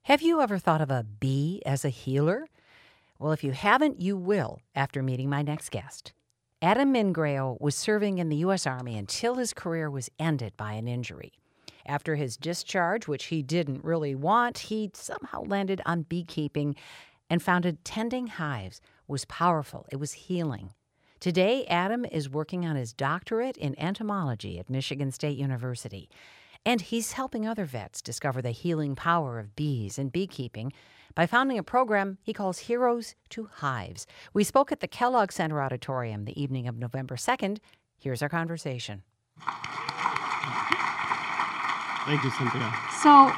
Have you ever thought of a bee as a healer? Well, if you haven't, you will after meeting my next guest. Adam Mingrail was serving in the U.S. Army until his career was ended by an injury. After his discharge, which he didn't really want, he somehow landed on beekeeping and found tending hives was powerful. It was healing. Today, Adam is working on his doctorate in entomology at Michigan State University. And he's helping other vets discover the healing power of bees and beekeeping by founding a program he calls Heroes to Hives. We spoke at the Kellogg Center Auditorium the evening of November 2nd. Here's our conversation. Thank you, Cynthia. So,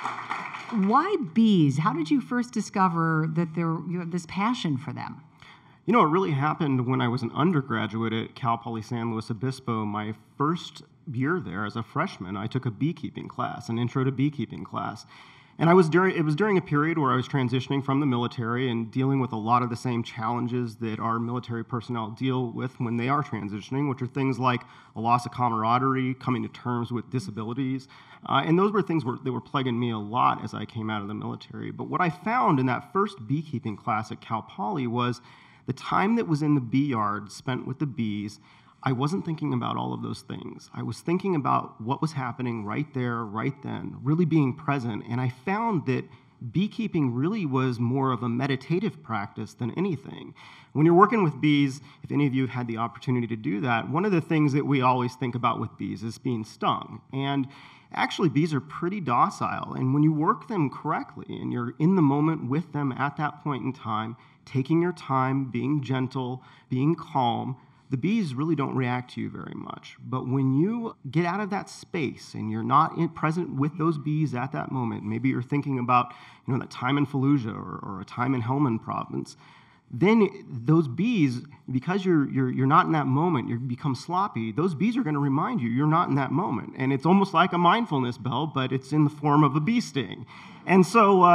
why bees? How did you first discover that you have this passion for them? You know, it really happened when I was an undergraduate at Cal Poly San Luis Obispo. My first year there as a freshman, I took a beekeeping class, an intro to beekeeping class. And it was during a period where I was transitioning from the military and dealing with a lot of the same challenges that our military personnel deal with when they are transitioning, which are things like a loss of camaraderie, coming to terms with disabilities. And those were things that were plaguing me a lot as I came out of the military. But what I found in that first beekeeping class at Cal Poly was the time that was in the bee yard spent with the bees. I wasn't thinking about all of those things. I was thinking about what was happening right there, right then, really being present. And I found that beekeeping really was more of a meditative practice than anything. When you're working with bees, if any of you have had the opportunity to do that, one of the things that we always think about with bees is being stung. And actually, bees are pretty docile. And when you work them correctly and you're in the moment with them at that point in time, taking your time, being gentle, being calm, the bees really don't react to you very much. But when you get out of that space and you're not present with those bees at that moment, maybe you're thinking about that time in Fallujah or a time in Helmand province, then those bees, because you're not in that moment, you become sloppy, those bees are going to remind you you're not in that moment. And it's almost like a mindfulness bell, but it's in the form of a bee sting. And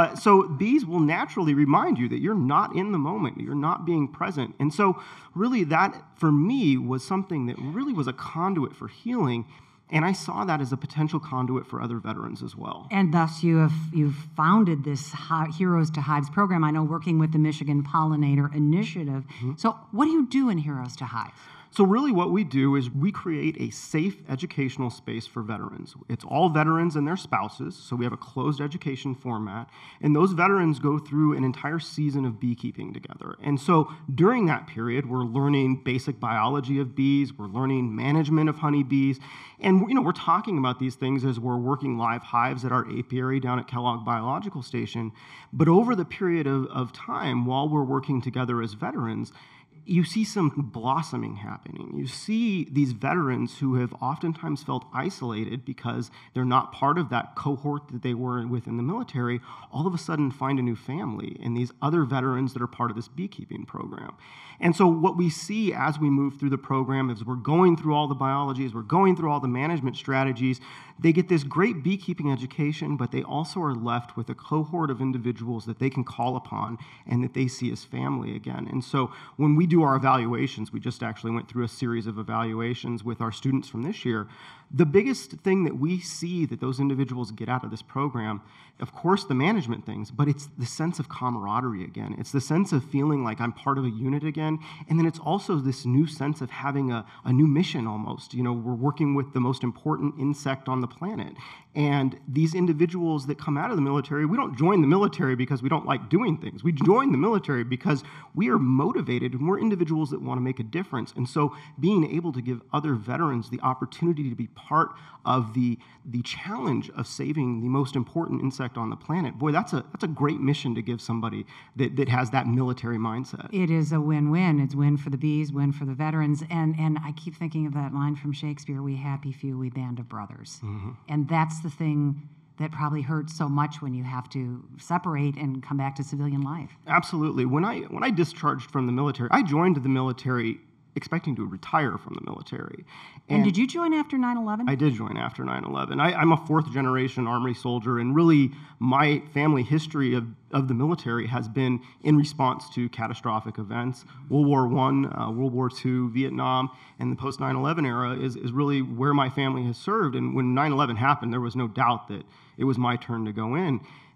so bees will naturally remind you that you're not in the moment, you're not being present. And so really that, for me, was something that really was a conduit for healing. And I saw that as a potential conduit for other veterans as well. And thus you've founded this Heroes to Hives program, I know, working with the Michigan Pollinator Initiative. Mm-hmm. So what do you do in Heroes to Hives? So really what we do is we create a safe educational space for veterans. It's all veterans and their spouses, so we have a closed education format, and those veterans go through an entire season of beekeeping together. And so during that period, we're learning basic biology of bees, we're learning management of honeybees, and we're talking about these things as we're working live hives at our apiary down at Kellogg Biological Station. But over the period of time, while we're working together as veterans, you see some blossoming happening. You see these veterans who have oftentimes felt isolated because they're not part of that cohort that they were with in the military, all of a sudden find a new family in these other veterans that are part of this beekeeping program. And so what we see as we move through the program is we're going through all the biologies, we're going through all the management strategies. They get this great beekeeping education, but they also are left with a cohort of individuals that they can call upon and that they see as family again. And so when we do our evaluations, we just actually went through a series of evaluations with our students from this year. The biggest thing that we see that those individuals get out of this program, of course, the management things, but it's the sense of camaraderie again. It's the sense of feeling like I'm part of a unit again. And then it's also this new sense of having a new mission almost. We're working with the most important insect on the planet. And these individuals that come out of the military, we don't join the military because we don't like doing things. We join the military because we are motivated and we're individuals that want to make a difference. And so being able to give other veterans the opportunity to be part of the challenge of saving the most important insect on the planet, boy, that's a great mission to give somebody that has that military mindset. It is a win-win. It's win for the bees, win for the veterans. And I keep thinking of that line from Shakespeare, "We happy few, we band of brothers." Mm-hmm. And that's the thing that probably hurts so much when you have to separate and come back to civilian life. Absolutely. When I discharged from the military, I joined the military expecting to retire from the military. And did you join after 9/11? I did join after 9/11. I'm a fourth-generation Army soldier, and really my family history of the military has been in response to catastrophic events. World War I, World War II, Vietnam, and the post-9/11 era is really where my family has served. And when 9/11 happened, there was no doubt that it was my turn to go in.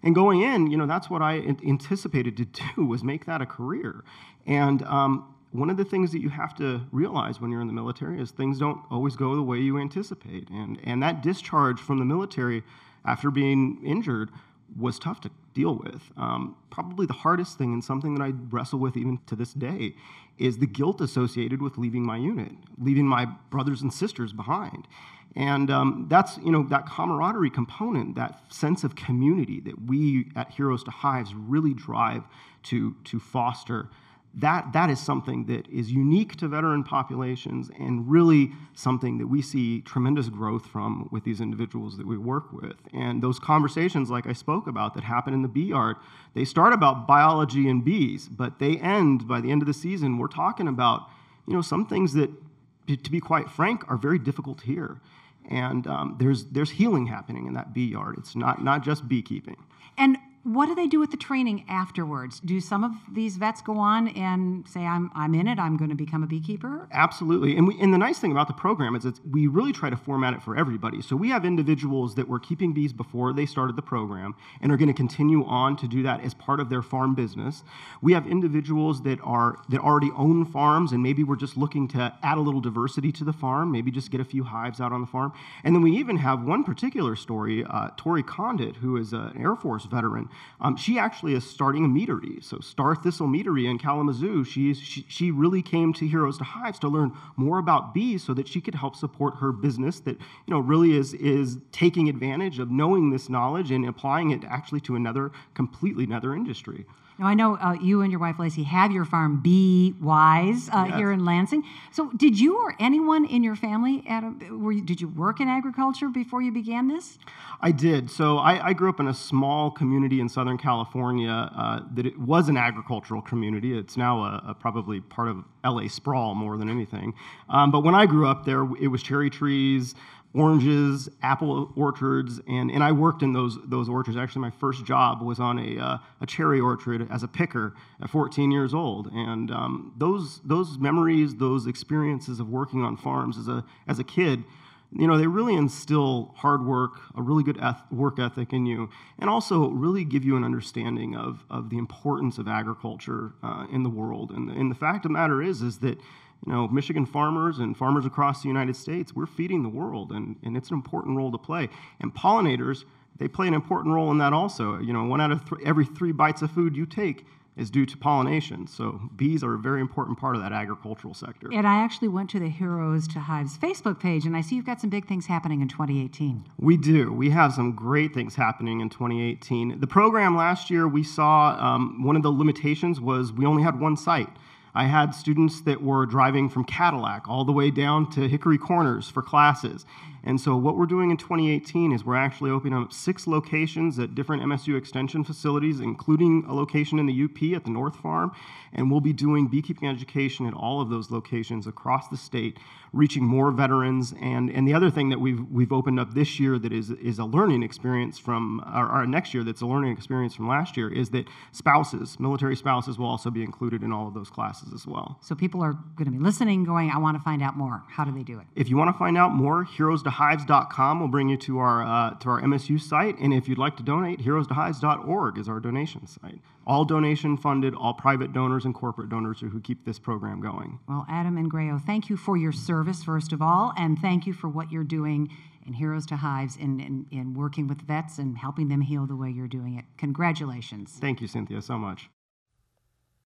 And going in, that's what I anticipated to do, was make that a career. And one of the things that you have to realize when you're in the military is things don't always go the way you anticipate. And that discharge from the military after being injured was tough to deal with. Probably the hardest thing, and something that I wrestle with even to this day, is the guilt associated with leaving my unit, leaving my brothers and sisters behind. And that's, that camaraderie component, that sense of community that we at Heroes to Hives really drive to foster. That is something that is unique to veteran populations, and really something that we see tremendous growth from with these individuals that we work with. And those conversations, like I spoke about, that happen in the bee yard, they start about biology and bees, but they end, by the end of the season, we're talking about, some things that, to be quite frank, are very difficult to hear. And there's healing happening in that bee yard. It's not just beekeeping. And what do they do with the training afterwards? Do some of these vets go on and say, I'm in it, I'm going to become a beekeeper? Absolutely. And the nice thing about the program is we really try to format it for everybody. So we have individuals that were keeping bees before they started the program and are going to continue on to do that as part of their farm business. We have individuals that already own farms, and maybe we're just looking to add a little diversity to the farm, maybe just get a few hives out on the farm. And then we even have one particular story, Tori Condit, who is an Air Force veteran. She actually is starting a meadery. So Star Thistle Meadery in Kalamazoo, she really came to Heroes to Hives to learn more about bees so that she could help support her business that really is taking advantage of knowing this knowledge and applying it actually to completely another industry. Now, I know you and your wife, Lacey, have your farm Bee Wise Yes. here in Lansing. So did you or anyone in your family, did you work in agriculture before you began this? I did. So I grew up in a small community in Southern California that it was an agricultural community. It's now probably part of LA sprawl more than anything. But when I grew up there, it was cherry trees, oranges, apple orchards, and I worked in those orchards. Actually, my first job was on a cherry orchard as a picker at 14 years old. And those memories, those experiences of working on farms as a kid, they really instill hard work, a really good work ethic in you, and also really give you an understanding of the importance of agriculture in the world. And the fact of the matter is that Michigan farmers and farmers across the United States, we're feeding the world, and it's an important role to play. And pollinators, they play an important role in that also. 1 out of every 3 bites of food you take is due to pollination. So bees are a very important part of that agricultural sector. And I actually went to the Heroes to Hives Facebook page, and I see you've got some big things happening in 2018. We do. We have some great things happening in 2018. The program last year, we saw one of the limitations was we only had one site. I had students that were driving from Cadillac all the way down to Hickory Corners for classes. And so what we're doing in 2018 is we're actually opening up 6 locations at different MSU extension facilities, including a location in the UP at the North Farm. And we'll be doing beekeeping education at all of those locations across the state, reaching more veterans. And the other thing that we've opened up this year that is a learning experience from, or next year that's a learning experience from last year, is that military spouses will also be included in all of those classes as well. So people are going to be listening, going, I want to find out more. How do they do it? If you want to find out more, heroestohives.com will bring you to our MSU site. And if you'd like to donate, heroestohives.org is our donation site. All donation funded, all private donors and corporate donors who keep this program going. Well, Adam Ingrayo, thank you for your service, first of all, and thank you for what you're doing in Heroes to Hives in working with vets and helping them heal the way you're doing it. Congratulations. Thank you, Cynthia, so much.